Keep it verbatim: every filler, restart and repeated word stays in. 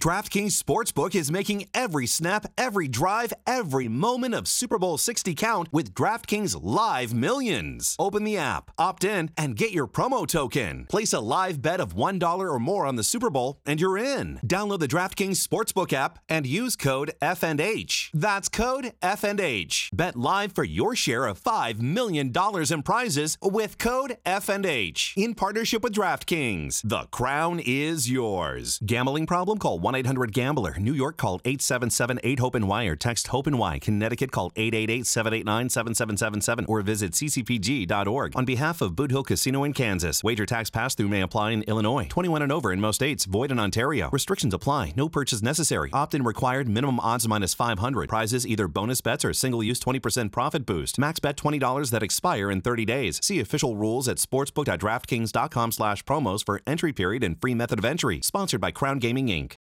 DraftKings Sportsbook is making every snap, every drive, every moment of Super Bowl sixty count with DraftKings Live Millions. Open the app, opt in, and get your promo token. Place a live bet of one dollar or more on the Super Bowl, and you're in. Download the DraftKings Sportsbook app and use code F and H. That's code F and H. Bet live for your share of five million dollars in prizes with code F and H. In partnership with DraftKings, the crown is yours. Gambling problem? Call one eight hundred gambler. New York, call eight seven seven eight hope and Y or text HOPE and Y. Connecticut, call eight eight eight seven eight nine seven seven seven seven or visit c c p g dot org. On behalf of Boot Hill Casino in Kansas, wager tax pass-through may apply in Illinois. twenty-one and over in most states. Void in Ontario. Restrictions apply. No purchase necessary. Opt-in required. Minimum odds minus five hundred. Prizes either bonus bets or single-use twenty percent profit boost. Max bet twenty dollars that expire in thirty days. See official rules at sportsbook dot draftkings dot com slash promos for entry period and free method of entry. Sponsored by Crown Gaming, Incorporated.